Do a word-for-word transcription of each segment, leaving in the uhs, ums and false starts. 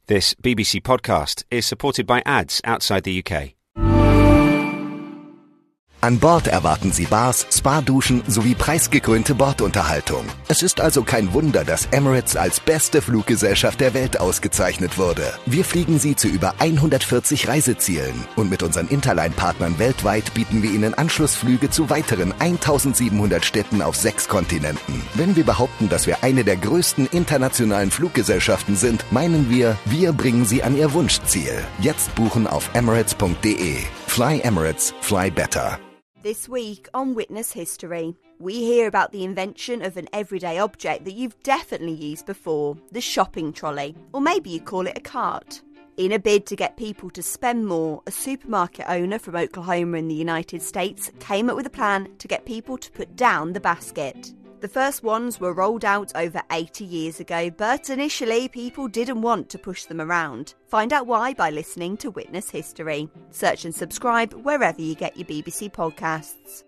This B B C podcast is supported by ads outside the U K. An Bord erwarten Sie Bars, Spa-Duschen sowie preisgekrönte Bordunterhaltung. Es ist also kein Wunder, dass Emirates als beste Fluggesellschaft der Welt ausgezeichnet wurde. Wir fliegen Sie zu über hundertvierzig Reisezielen und mit unseren Interline-Partnern weltweit bieten wir Ihnen Anschlussflüge zu weiteren eintausendsiebenhundert Städten auf sechs Kontinenten. Wenn wir behaupten, dass wir eine der größten internationalen Fluggesellschaften sind, meinen wir, wir bringen Sie an Ihr Wunschziel. Jetzt buchen auf emirates punkt de. Fly Emirates, fly better. This week on Witness History, we hear about the invention of an everyday object that you've definitely used before, the shopping trolley, or maybe you call it a cart. In a bid to get people to spend more, a supermarket owner from Oklahoma in the United States came up with a plan to get people to put down the basket. The first ones were rolled out over eighty years ago, but initially people didn't want to push them around. Find out why by listening to Witness History. Search and subscribe wherever you get your B B C podcasts.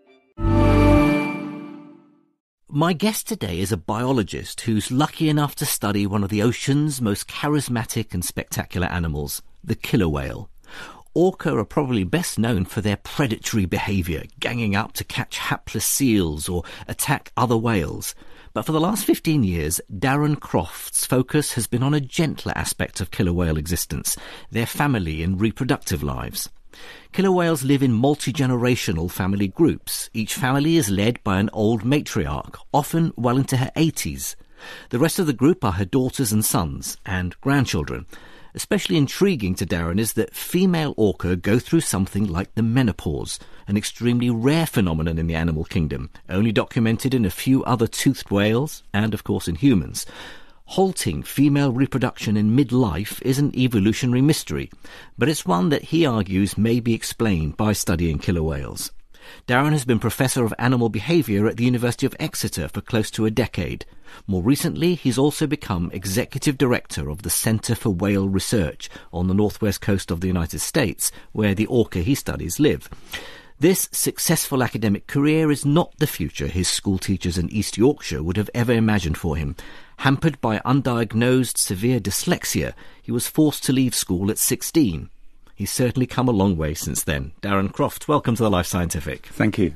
My guest today is a biologist who's lucky enough to study one of the ocean's most charismatic and spectacular animals, the killer whale. Orca are probably best known for their predatory behaviour, ganging up to catch hapless seals or attack other whales. But for the last fifteen years, Darren Croft's focus has been on a gentler aspect of killer whale existence, their family and reproductive lives. Killer whales live in multi-generational family groups. Each family is led by an old matriarch, often well into her eighties. The rest of the group are her daughters and sons, and grandchildren. Especially intriguing to Darren is that female orca go through something like the menopause, an extremely rare phenomenon in the animal kingdom, only documented in a few other toothed whales and, of course, in humans. Halting female reproduction in midlife is an evolutionary mystery, but it's one that he argues may be explained by studying killer whales. Darren has been Professor of Animal Behaviour at the University of Exeter for close to a decade. More recently, he's also become Executive Director of the Centre for Whale Research on the northwest coast of the United States, where the orca he studies live. This successful academic career is not the future his schoolteachers in East Yorkshire would have ever imagined for him. Hampered by undiagnosed severe dyslexia, he was forced to leave school at sixteen. He's certainly come a long way since then. Darren Croft, welcome to the Life Scientific. Thank you.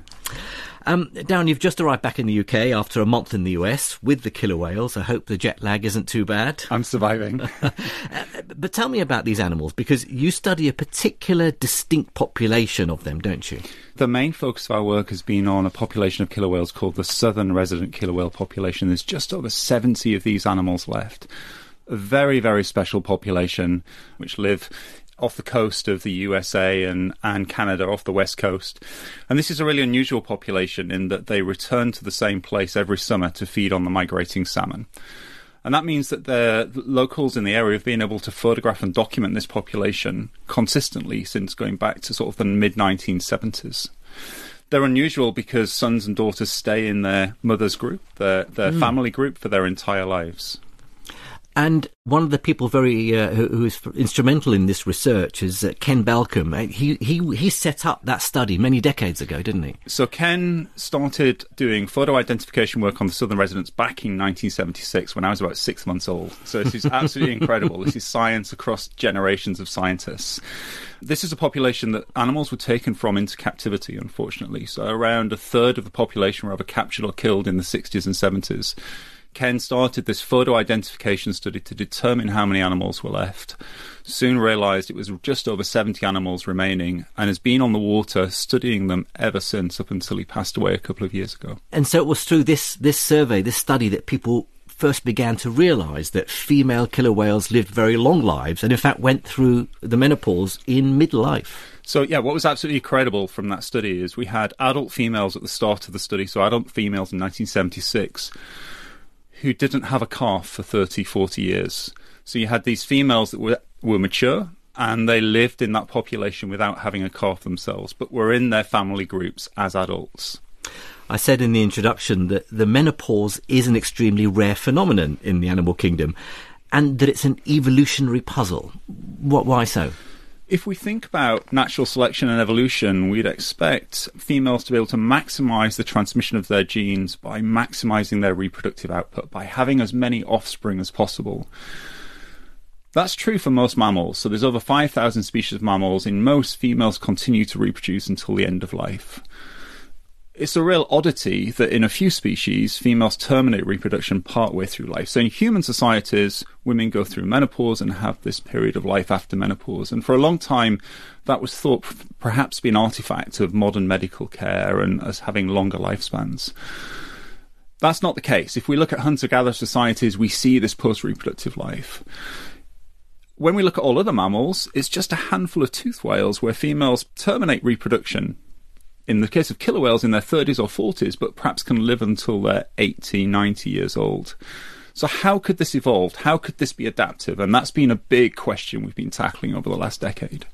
Um, Darren, you've just arrived back in the U K after a month in the U S with the killer whales. I hope the jet lag isn't too bad. I'm surviving. uh, but tell me about these animals, because you study a particular distinct population of them, don't you? The main focus of our work has been on a population of killer whales called the southern resident killer whale population. There's just over seventy of these animals left. A very, very special population which live off the coast of the U S A and, and Canada, off the west coast. And this is a really unusual population in that they return to the same place every summer to feed on the migrating salmon. And that means that the locals in the area have been able to photograph and document this population consistently since going back to sort of the mid nineteen seventies. They're unusual because sons and daughters stay in their mother's group, their, their mm. family group, for their entire lives. And one of the people very uh, who, who is instrumental in this research is uh, Ken Balcombe. He he he set up that study many decades ago, didn't he? So Ken started doing photo identification work on the southern residents back in nineteen seventy-six when I was about six months old. So this is absolutely incredible. This is science across generations of scientists. This is a population that animals were taken from into captivity, unfortunately. So around a third of the population were either captured or killed in the sixties and seventies. Ken started this photo identification study to determine how many animals were left. Soon realised it was just over seventy animals remaining, and has been on the water studying them ever since, up until he passed away a couple of years ago. And so it was through this, this survey, this study, that people first began to realise that female killer whales lived very long lives and in fact went through the menopause in midlife. So, yeah, what was absolutely incredible from that study is we had adult females at the start of the study, so adult females in nineteen seventy-six, who didn't have a calf for thirty, forty years. So you had these females that were, were mature, and they lived in that population without having a calf themselves, but were in their family groups as adults. I said in the introduction that the menopause is an extremely rare phenomenon in the animal kingdom, and that it's an evolutionary puzzle. What? Why so? If we think about natural selection and evolution, we'd expect females to be able to maximise the transmission of their genes by maximising their reproductive output, by having as many offspring as possible. That's true for most mammals. So there's over five thousand species of mammals. In most, females continue to reproduce until the end of life. It's a real oddity that in a few species, females terminate reproduction partway through life. So in human societies, women go through menopause and have this period of life after menopause. And for a long time, that was thought perhaps to be an artifact of modern medical care and as having longer lifespans. That's not the case. If we look at hunter-gatherer societies, we see this post-reproductive life. When we look at all other mammals, it's just a handful of toothed whales where females terminate reproduction, in the case of killer whales, in their thirties or forties, but perhaps can live until they're eighty, ninety years old. So how could this evolve? How could this be adaptive? And that's been a big question we've been tackling over the last decade.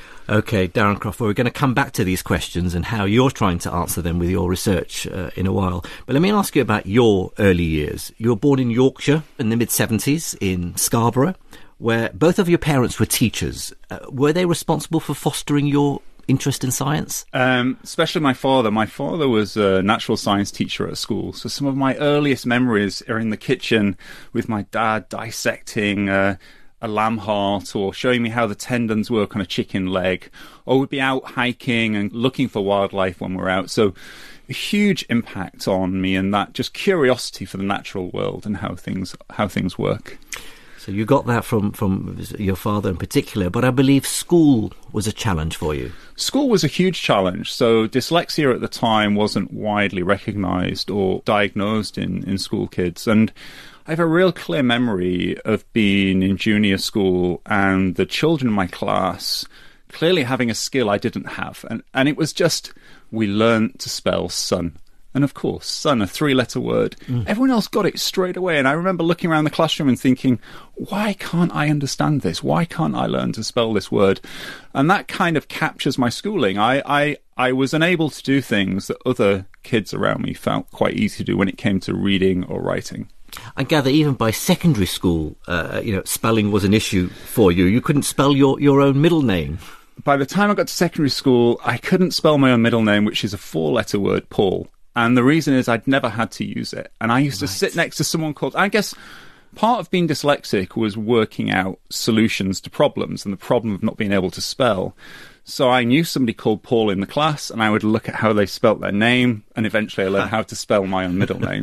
OK, Darren Croft, we're going to come back to these questions and how you're trying to answer them with your research uh, in a while. But let me ask you about your early years. You were born in Yorkshire in the mid-seventies, in Scarborough, where both of your parents were teachers. Uh, were they responsible for fostering your interest in science? Um, especially my father. My father was a natural science teacher at school. So some of my earliest memories are in the kitchen with my dad dissecting uh, a lamb heart or showing me how the tendons work on a chicken leg. Or we'd be out hiking and looking for wildlife when we're out. So a huge impact on me, and that just curiosity for the natural world and how things how things work. So you got that from, from your father in particular, but I believe school was a challenge for you. School was a huge challenge. So dyslexia at the time wasn't widely recognised or diagnosed in, in school kids. And I have a real clear memory of being in junior school and the children in my class clearly having a skill I didn't have. And, and it was just, we learned to spell sun. And of course, sun, a three-letter word. Mm. Everyone else got it straight away. And I remember looking around the classroom and thinking, why can't I understand this? Why can't I learn to spell this word? And that kind of captures my schooling. I, I, I was unable to do things that other kids around me felt quite easy to do when it came to reading or writing. I gather even by secondary school, uh, you know, spelling was an issue for you. You couldn't spell your, your own middle name. By the time I got to secondary school, I couldn't spell my own middle name, which is a four-letter word, Paul. And the reason is I'd never had to use it. And I used right. to sit next to someone called... I guess part of being dyslexic was working out solutions to problems and the problem of not being able to spell. So I knew somebody called Paul in the class, and I would look at how they spelt their name, and eventually I learned how to spell my own middle name.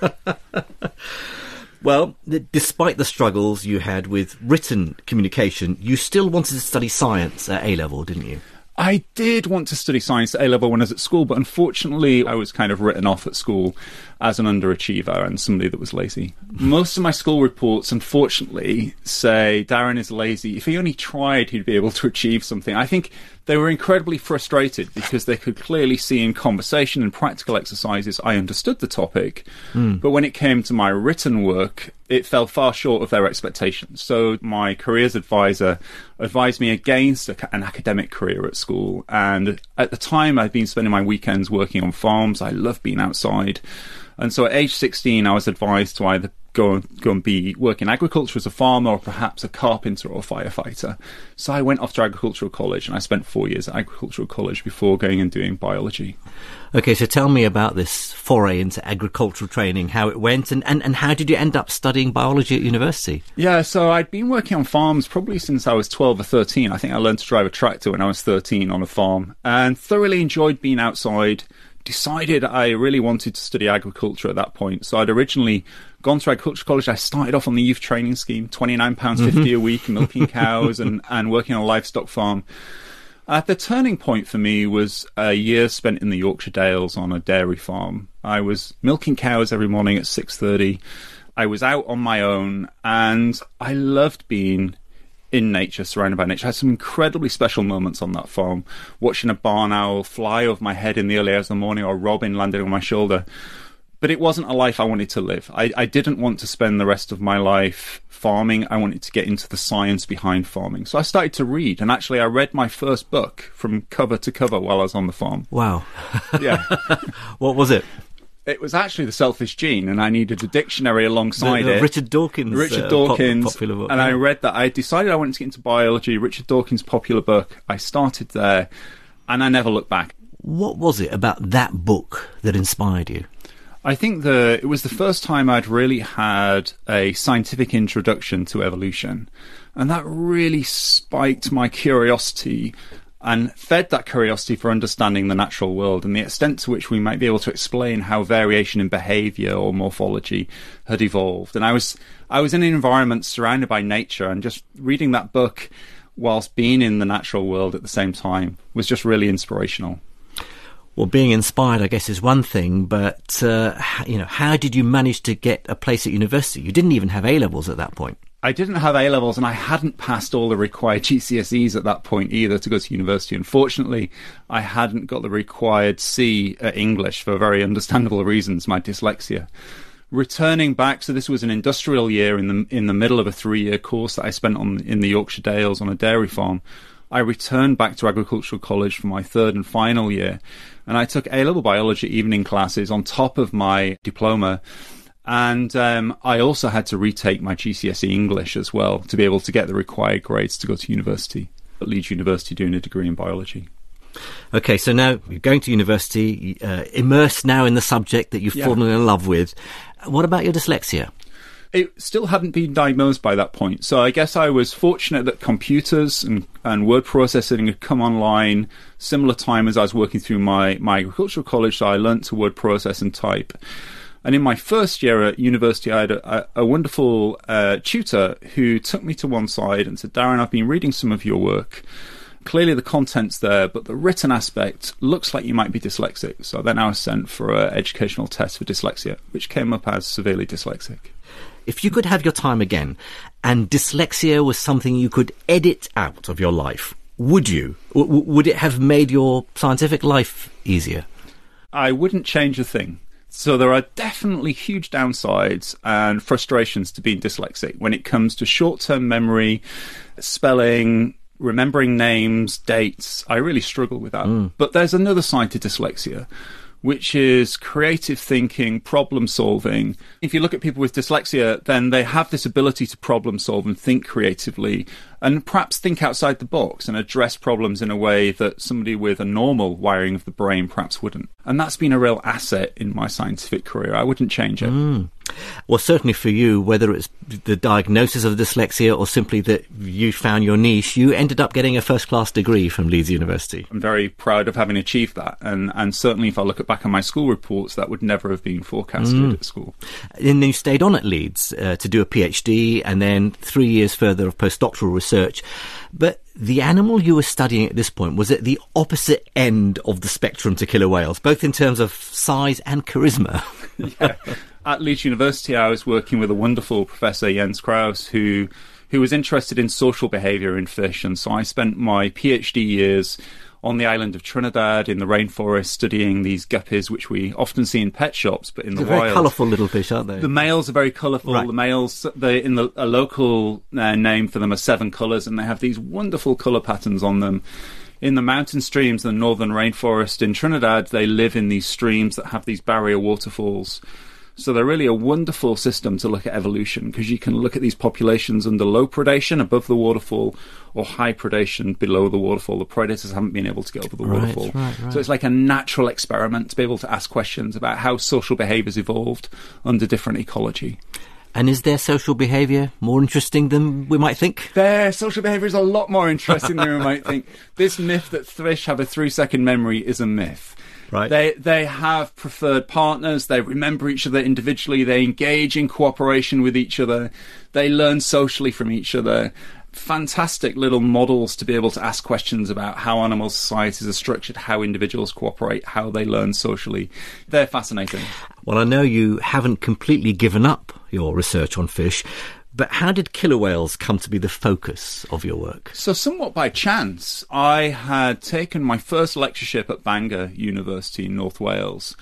Well, despite the struggles you had with written communication, you still wanted to study science at A-level, didn't you? I did want to study science at A-level when I was at school, but unfortunately I was kind of written off at school as an underachiever and somebody that was lazy. Most of my school reports, unfortunately, say Darren is lazy. If he only tried, he'd be able to achieve something. I think they were incredibly frustrated because they could clearly see in conversation and practical exercises I understood the topic, mm. but when it came to my written work, it fell far short of their expectations. So my careers advisor advised me against a, an academic career at school. And at the time, I'd been spending my weekends working on farms. I loved being outside. And so at age sixteen, I was advised to either go and, go and be work in agriculture as a farmer or perhaps a carpenter or a firefighter. So I went off to agricultural college, and I spent four years at agricultural college before going and doing biology. OK, so tell me about this foray into agricultural training, how it went, and, and, and how did you end up studying biology at university? Yeah, so I'd been working on farms probably since I was twelve or thirteen. I think I learned to drive a tractor when I was thirteen on a farm and thoroughly enjoyed being outside. Decided I really wanted to study agriculture at that point. So I'd originally gone to agriculture college. I started off on the youth training scheme, twenty-nine pounds fifty mm-hmm. a week, milking cows and, and working on a livestock farm. At the turning point for me was a year spent in the Yorkshire Dales on a dairy farm. I was milking cows every morning at six thirty. I was out on my own, and I loved being in nature, surrounded by nature. I had some incredibly special moments on that farm, watching a barn owl fly over my head in the early hours of the morning, or a robin landing on my shoulder. But it wasn't a life I wanted to live. I, I didn't want to spend the rest of my life farming. I wanted to get into the science behind farming. So I started to read, and actually I read my first book from cover to cover while I was on the farm. Wow. Yeah. What was it? It was actually The Selfish Gene, and I needed a dictionary alongside the, the it. Richard Dawkins. Richard uh, Dawkins. Pop, popular book. And I read that. I decided I wanted to get into biology. Richard Dawkins' popular book. I started there, and I never looked back. What was it about that book that inspired you? I think the it was the first time I'd really had a scientific introduction to evolution, and that really spiked my curiosity and fed that curiosity for understanding the natural world and the extent to which we might be able to explain how variation in behaviour or morphology had evolved. And I was I was in an environment surrounded by nature, and just reading that book whilst being in the natural world at the same time was just really inspirational. Well, being inspired, I guess, is one thing, but, uh, you know, how did you manage to get a place at university? You didn't even have A-levels at that point. I didn't have A-levels, and I hadn't passed all the required G C S Es at that point either to go to university. Unfortunately, I hadn't got the required C at English for very understandable reasons, my dyslexia. Returning back, so this was an industrial year in the in the middle of a three-year course that I spent on in the Yorkshire Dales on a dairy farm. I returned back to agricultural college for my third and final year, and I took A-level biology evening classes on top of my diploma, and um, I also had to retake my G C S E English as well to be able to get the required grades to go to university at Leeds University doing a degree in biology. Okay, so now you're going to university, uh, immersed now in the subject that you've yeah. fallen in love with. What about your dyslexia? It still hadn't been diagnosed by that point. So I guess I was fortunate that computers and, and word processing had come online similar time as I was working through my, my agricultural college. So I learnt to word process and type. And in my first year at university, I had a, a wonderful uh, tutor who took me to one side and said, Darren, I've been reading some of your work. Clearly the content's there, but the written aspect looks like you might be dyslexic. So then I was sent for an educational test for dyslexia, which came up as severely dyslexic. If you could have your time again and dyslexia was something you could edit out of your life, would you? W- would it have made your scientific life easier? I wouldn't change a thing. So there are definitely huge downsides and frustrations to being dyslexic when it comes to short-term memory, spelling, remembering names, dates. I really struggle with that. Mm. But there's another side to dyslexia, which is creative thinking, problem solving. If you look at people with dyslexia, then they have this ability to problem solve and think creatively and perhaps think outside the box and address problems in a way that somebody with a normal wiring of the brain perhaps wouldn't. And that's been a real asset in my scientific career. I wouldn't change it. Mm. Well, certainly for you, whether it's the diagnosis of dyslexia or simply that you found your niche, you ended up getting a first-class degree from Leeds University. I'm very proud of having achieved that. And, and certainly if I look at back on my school reports, that would never have been forecasted mm. at school. And then you stayed on at Leeds uh, to do a PhD and then three years further of postdoctoral research. But the animal you were studying at this point was at the opposite end of the spectrum to killer whales, both in terms of size and charisma. Yeah. At Leeds University, I was working with a wonderful Professor Jens Kraus, who who was interested in social behaviour in fish. And so I spent my PhD years on the island of Trinidad in the rainforest studying these guppies, which we often see in pet shops, but in the They're wild. Very colourful little fish, aren't they? The males are very colourful. Right. The males, they, in the, a local uh, name for them are seven colours, and they have these wonderful colour patterns on them. In the mountain streams, the northern rainforest in Trinidad, they live in these streams that have these barrier waterfalls. So they're really a wonderful system to look at evolution, because you can look at these populations under low predation above the waterfall or high predation below the waterfall. The predators haven't been able to get over the right, waterfall. Right, right. So it's like a natural experiment to be able to ask questions about how social behaviours evolved under different ecology. And is their social behaviour more interesting than we might think? Their social behaviour is a lot more interesting than we might think. This myth that fish have a three-second memory is a myth. Right. They they have preferred partners, they remember each other individually, they engage in cooperation with each other, they learn socially from each other. Fantastic little models to be able to ask questions about how animal societies are structured, how individuals cooperate, how they learn socially. They're fascinating. Well, I know you haven't completely given up your research on fish, but how did killer whales come to be the focus of your work? So somewhat by chance, I had taken my first lectureship at Bangor University in North Wales.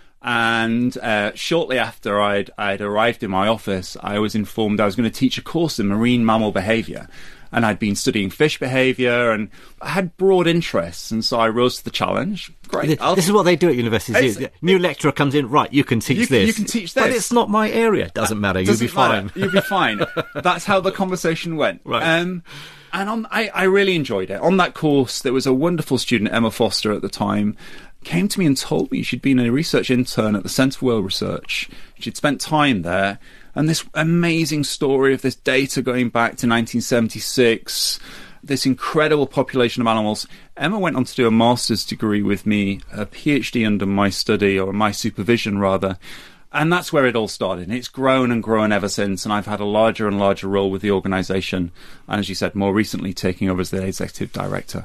And uh, shortly after I'd, I'd arrived in my office, I was informed I was going to teach a course in marine mammal behaviour. And I'd been studying fish behaviour and I had broad interests. And so I rose to the challenge. Great. This, this is what they do at universities. It's, New lecturer comes in, right, you can teach you, this. You can teach this. But it's not my area. Doesn't matter. You'll Doesn't be fine. Matter. You'll be fine. That's how the conversation went. Right. Um, and on, I, I really enjoyed it. On that course, there was a wonderful student, Emma Foster, at the time. came to me and told me she'd been a research intern at the Centre for Whale Research. She'd spent time there, and this amazing story of this data going back to nineteen seventy-six, this incredible population of animals. Emma went on to do a master's degree with me, a PhD under my study, or my supervision rather, and that's where it all started. And it's grown and grown ever since, and I've had a larger and larger role with the organisation, and as you said, more recently taking over as the executive director.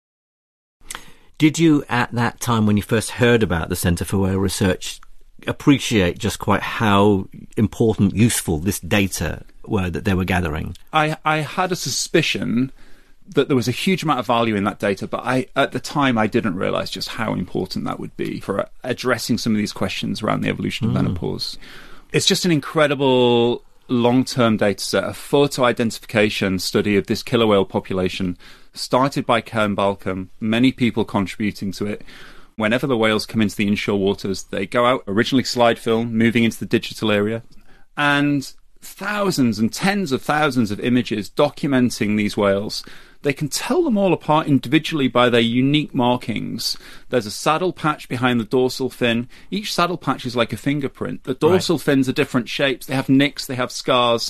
Did you, at that time when you first heard about the Centre for Whale Research, appreciate just quite how important, useful this data were that they were gathering? I, I had a suspicion that there was a huge amount of value in that data, but I, at the time I didn't realise just how important that would be for addressing some of these questions around the evolution of mm. menopause. It's just an incredible long-term data set, a photo identification study of this killer whale population started by Cairn Balcombe, many people contributing to it. Whenever the whales come into the inshore waters, they go out, originally slide film, moving into the digital area, and thousands and tens of thousands of images documenting these whales. They can tell them all apart individually by their unique markings. There's a saddle patch behind the dorsal fin. Each saddle patch is like a fingerprint. The dorsal right. fins are different shapes. They have nicks, they have scars.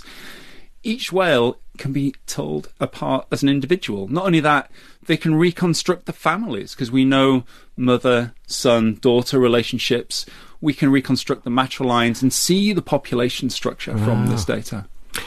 Each whale can be told apart as an individual. Not only that, they can reconstruct the families, because we know mother, son, daughter relationships. We can reconstruct the matrilines and see the population structure wow. from this data.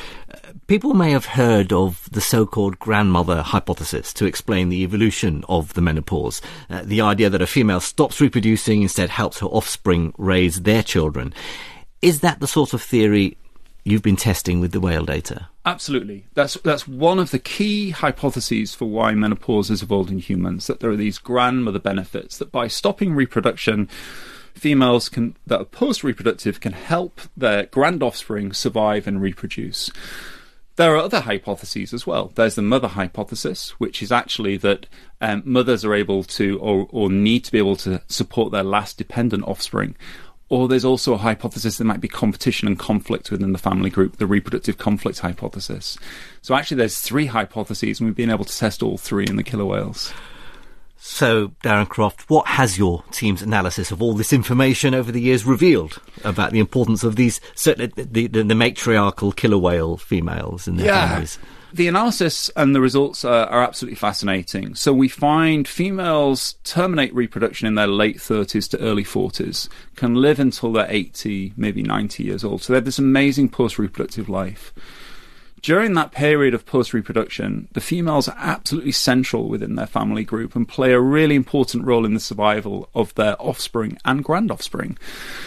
People may have heard of the so-called grandmother hypothesis to explain the evolution of the menopause. Uh, the idea that a female stops reproducing, instead helps her offspring raise their children. Is that the sort of theory you've been testing with the whale data? Absolutely. That's that's one of the key hypotheses for why menopause has evolved in humans, that there are these grandmother benefits, that by stopping reproduction, females can that are post-reproductive can help their grand offspring survive and reproduce. There are other hypotheses as well. There's the mother hypothesis, which is actually that um, mothers are able to or, or need to be able to support their last dependent offspring. Or there's also a hypothesis there might be competition and conflict within the family group, the reproductive conflict hypothesis. So actually there's three hypotheses, and we've been able to test all three in the killer whales. So, Darren Croft, what has your team's analysis of all this information over the years revealed about the importance of these, certainly the, the, the matriarchal killer whale females and their yeah. families? The analysis and the results are, are absolutely fascinating. So we find females terminate reproduction in their late thirties to early forties, can live until they're eighty, maybe ninety years old. So they have this amazing post-reproductive life. During that period of post-reproduction, the females are absolutely central within their family group and play a really important role in the survival of their offspring and grand-offspring.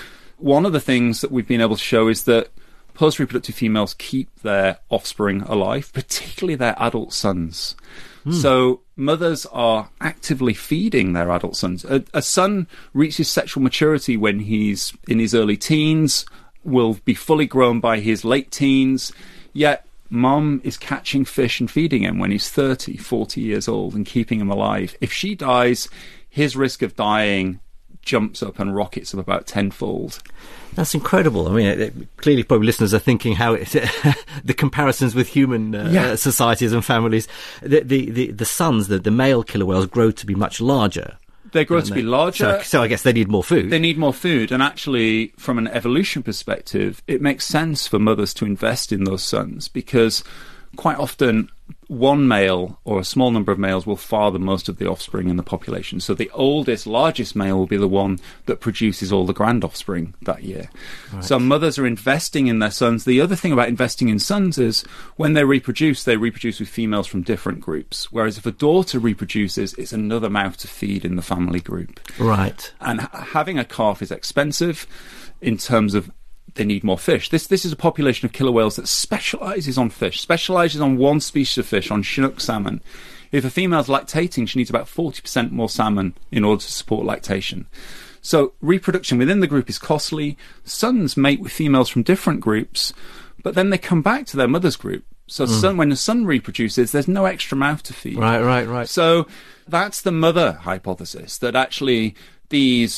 One of the things that we've been able to show is that post-reproductive females keep their offspring alive, particularly their adult sons. Mm. So mothers are actively feeding their adult sons. A, a son reaches sexual maturity when he's in his early teens, will be fully grown by his late teens, yet mum is catching fish and feeding him when he's thirty, forty years old and keeping him alive. If she dies, his risk of dying jumps up and rockets up about tenfold. That's incredible. I mean, it, it, clearly probably listeners are thinking how it, the comparisons with human uh, yeah. societies and families, the, the, the, the sons, the, the male killer whales grow to be much larger. They grow to they? be larger. So, so I guess they need more food. They need more food. And actually, from an evolution perspective, it makes sense for mothers to invest in those sons, because quite often one male or a small number of males will father most of the offspring in the population. So the oldest, largest male will be the one that produces all the grand offspring that year. Right. So mothers are investing in their sons. The other thing about investing in sons is when they reproduce, they reproduce with females from different groups. Whereas if a daughter reproduces, it's another mouth to feed in the family group. Right. And ha- having a calf is expensive in terms of they need more fish. This this is a population of killer whales that specialises on fish, specialises on one species of fish, on Chinook salmon. If a female's lactating, she needs about forty percent more salmon in order to support lactation. So reproduction within the group is costly. Sons mate with females from different groups, but then they come back to their mother's group. So mm. son, when the son reproduces, there's no extra mouth to feed. Right, right, right. So that's the mother hypothesis, that actually these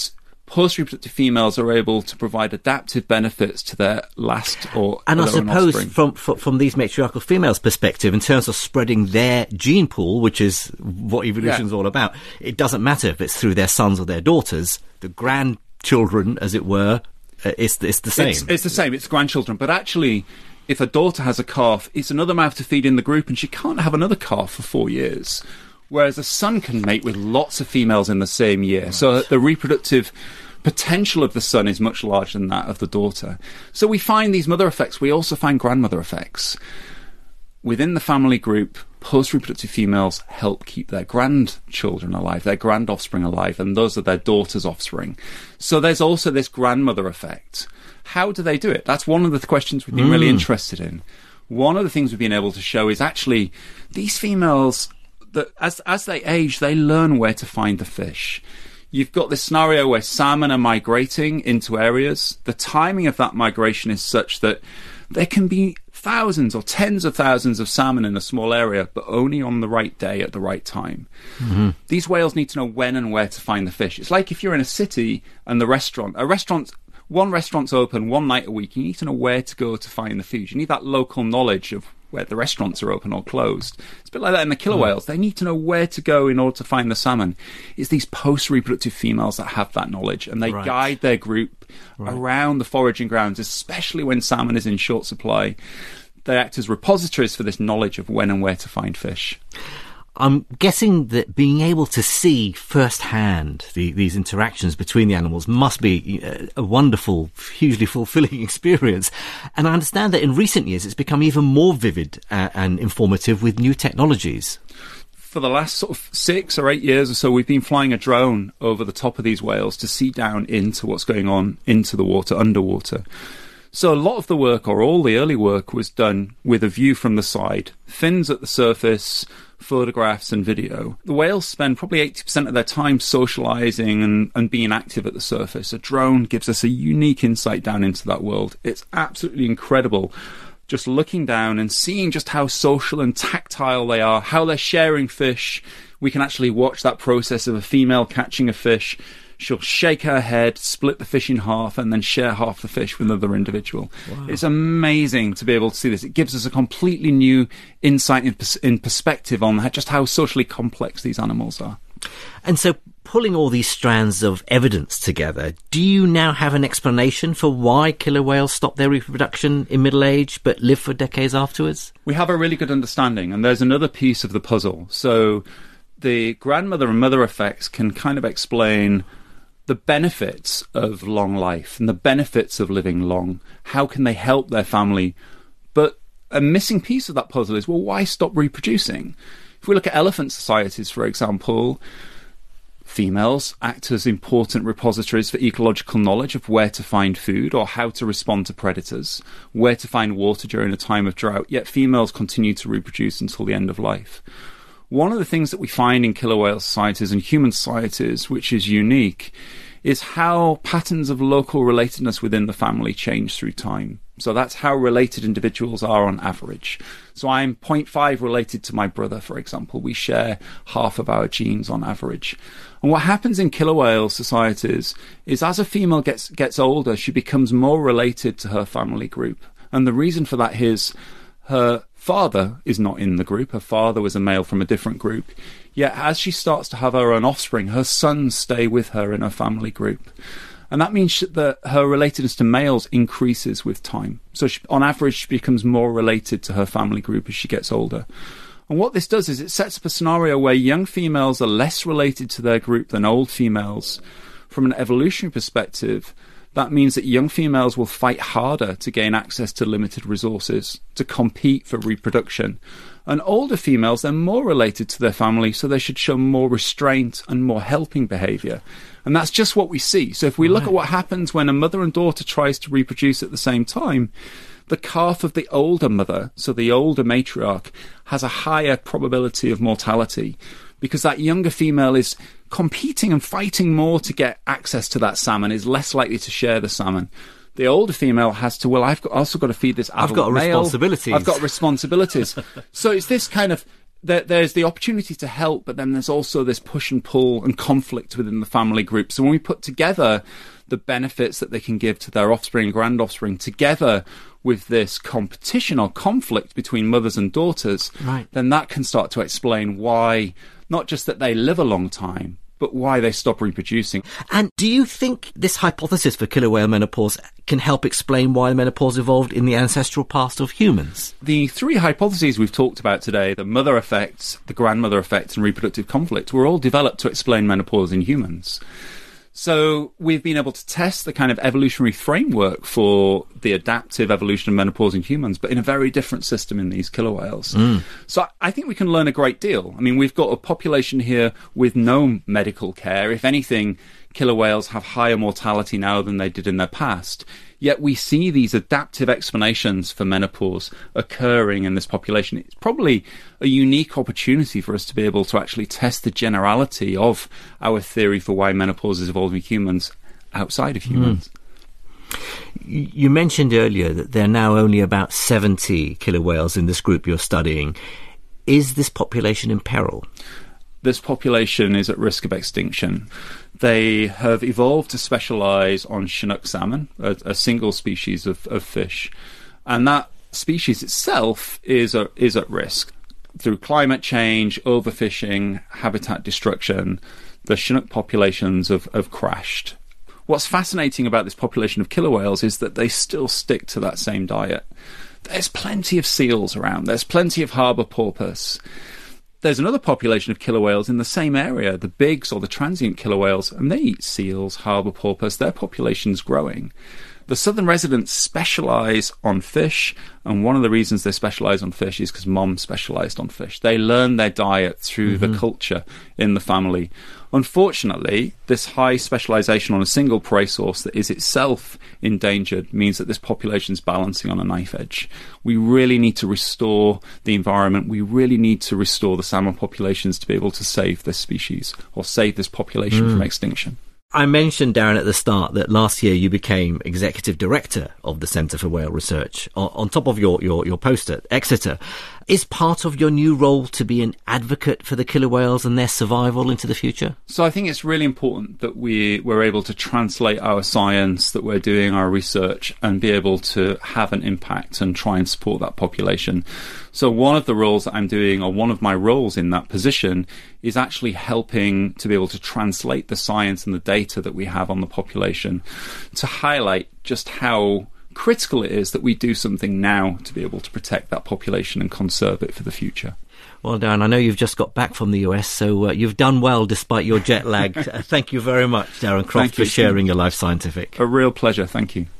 post-reproductive females are able to provide adaptive benefits to their last or and I their own suppose offspring. from, from from these matriarchal females' perspective, in terms of spreading their gene pool, which is what evolution is Yeah. all about, it doesn't matter if it's through their sons or their daughters. The grandchildren, as it were, uh, it's it's the same. It's, it's the same. It's grandchildren, but actually, if a daughter has a calf, it's another mouth to feed in the group, and she can't have another calf for four years. Whereas a son can mate with lots of females in the same year. Right. So the reproductive potential of the son is much larger than that of the daughter. So we find these mother effects. We also find grandmother effects. Within the family group, post-reproductive females help keep their grandchildren alive, their grand offspring alive, and those are their daughter's offspring. So there's also this grandmother effect. How do they do it? That's one of the questions we've been mm. really interested in. One of the things we've been able to show is actually these females, that as as they age, they learn where to find the fish. You've got this scenario where salmon are migrating into areas. The timing of that migration is such that there can be thousands or tens of thousands of salmon in a small area, but only on the right day at the right time. Mm-hmm. These whales need to know when and where to find the fish. It's like if you're in a city and the restaurant, a restaurant, one restaurant's open one night a week, you need to know where to go to find the food. You need that local knowledge of where the restaurants are open or closed. It's a bit like that in the killer mm. whales. They need to know where to go in order to find the salmon. It's these post-reproductive females that have that knowledge, and they right. guide their group right. around the foraging grounds, especially when salmon is in short supply. They act as repositories for this knowledge of when and where to find fish. I'm guessing that being able to see firsthand the, these interactions between the animals must be a, a wonderful, hugely fulfilling experience. And I understand that in recent years it's become even more vivid uh, and informative with new technologies. For the last sort of six or eight years or so, we've been flying a drone over the top of these whales to see down into what's going on into the water, underwater. So a lot of the work, or all the early work, was done with a view from the side. Fins at the surface, photographs and video. The whales spend probably eighty percent of their time socialising and, and being active at the surface. A drone gives us a unique insight down into that world. It's absolutely incredible just looking down and seeing just how social and tactile they are, how they're sharing fish. We can actually watch that process of a female catching a fish. She'll shake her head, split the fish in half, and then share half the fish with another individual. Wow. It's amazing to be able to see this. It gives us a completely new insight in, pers- in perspective on just how socially complex these animals are. And so, pulling all these strands of evidence together, do you now have an explanation for why killer whales stop their reproduction in middle age but live for decades afterwards? We have a really good understanding, and there's another piece of the puzzle. So, the grandmother and mother effects can kind of explain the benefits of long life and the benefits of living long. How can they help their family? But a missing piece of that puzzle is, well, why stop reproducing? If we look at elephant societies, for example, females act as important repositories for ecological knowledge of where to find food or how to respond to predators, where to find water during a time of drought, yet females continue to reproduce until the end of life. One of the things that we find in killer whale societies and human societies, which is unique, is how patterns of local relatedness within the family change through time. So that's how related individuals are on average. So I'm zero point five related to my brother, for example. We share half of our genes on average. And what happens in killer whale societies is as a female gets gets older, she becomes more related to her family group. And the reason for that is her father is not in the group. Her father was a male from a different group. Yet as she starts to have her own offspring, her sons stay with her in her family group. And that means that her relatedness to males increases with time. So she, on average, she becomes more related to her family group as she gets older. And what this does is it sets up a scenario where young females are less related to their group than old females. From an evolutionary perspective, that means that young females will fight harder to gain access to limited resources, to compete for reproduction. And older females, they're more related to their family, so they should show more restraint and more helping behaviour. And that's just what we see. So if we right. look at what happens when a mother and daughter tries to reproduce at the same time, the calf of the older mother, so the older matriarch, has a higher probability of mortality because that younger female is competing and fighting more to get access to that salmon, is less likely to share the salmon. The older female has to, well, I've got, also got to feed this adult I've got male. responsibilities. I've got responsibilities. So it's this kind of there, there's the opportunity to help, but then there's also this push and pull and conflict within the family group. So when we put together the benefits that they can give to their offspring and grand offspring together with this competition or conflict between mothers and daughters, right, then that can start to explain why, not just that they live a long time, but why they stop reproducing. And do you think this hypothesis for killer whale menopause can help explain why menopause evolved in the ancestral past of humans? The three hypotheses we've talked about today, the mother effect, the grandmother effect, and reproductive conflict, were all developed to explain menopause in humans. So we've been able to test the kind of evolutionary framework for the adaptive evolution of menopause in humans, but in a very different system in these killer whales. Mm. So I think we can learn a great deal. I mean, we've got a population here with no medical care. If anything, killer whales have higher mortality now than they did in their past. Yet we see these adaptive explanations for menopause occurring in this population. It's probably a unique opportunity for us to be able to actually test the generality of our theory for why menopause is evolving in humans outside of humans. Mm. You mentioned earlier that there are now only about seventy killer whales in this group you're studying. Is this population in peril? This population is at risk of extinction. They have evolved to specialise on Chinook salmon, a, a single species of, of fish. And that species itself is, a, is at risk. Through climate change, overfishing, habitat destruction, the Chinook populations have, have crashed. What's fascinating about this population of killer whales is that they still stick to that same diet. There's plenty of seals around. There's plenty of harbour porpoise. There's another population of killer whales in the same area, the bigs or the transient killer whales, and they eat seals, harbour porpoise. Their population's growing. The southern residents specialise on fish, and one of the reasons they specialise on fish is because mom specialised on fish. They learn their diet through mm-hmm. the culture in the family. Unfortunately, this high specialisation on a single prey source that is itself endangered means that this population's balancing on a knife edge. We really need to restore the environment. We really need to restore the salmon populations to be able to save this species or save this population mm. from extinction. I mentioned, Darren, at the start that last year you became Executive Director of the Centre for Whale Research. On, on top of your, your, your post at Exeter, is part of your new role to be an advocate for the killer whales and their survival into the future? So I think it's really important that we, we're able to translate our science, that we're doing our research, and be able to have an impact and try and support that population. So one of the roles that I'm doing, or one of my roles in that position, is actually helping to be able to translate the science and the data that we have on the population to highlight just how critical it is that we do something now to be able to protect that population and conserve it for the future. Well, Darren, I know you've just got back from the U S, so uh, you've done well despite your jet lag. uh, thank you very much, Darren Croft, for sharing your Life Scientific. A real pleasure, thank you.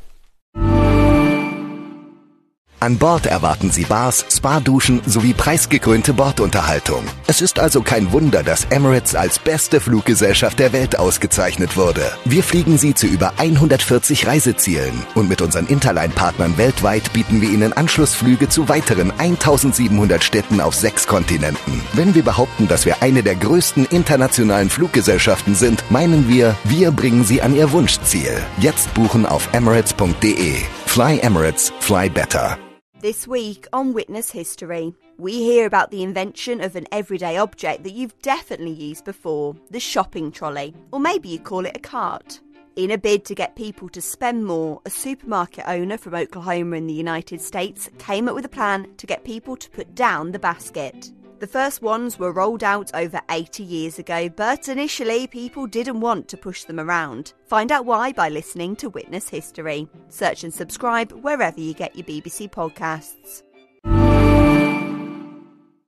An Bord erwarten Sie Bars, Spa-Duschen sowie preisgekrönte Bordunterhaltung. Es ist also kein Wunder, dass Emirates als beste Fluggesellschaft der Welt ausgezeichnet wurde. Wir fliegen Sie zu über hundertvierzig Reisezielen und mit unseren Interline-Partnern weltweit bieten wir Ihnen Anschlussflüge zu weiteren eintausendsiebenhundert Städten auf sechs Kontinenten. Wenn wir behaupten, dass wir eine der größten internationalen Fluggesellschaften sind, meinen wir, wir bringen Sie an Ihr Wunschziel. Jetzt buchen auf emirates punkt de. Fly Emirates, fly better. This week on Witness History, we hear about the invention of an everyday object that you've definitely used before, the shopping trolley, or maybe you call it a cart. In a bid to get people to spend more, a supermarket owner from Oklahoma in the United States came up with a plan to get people to put down the basket. The first ones were rolled out over eighty years ago, but initially people didn't want to push them around. Find out why by listening to Witness History. Search and subscribe wherever you get your B B C podcasts.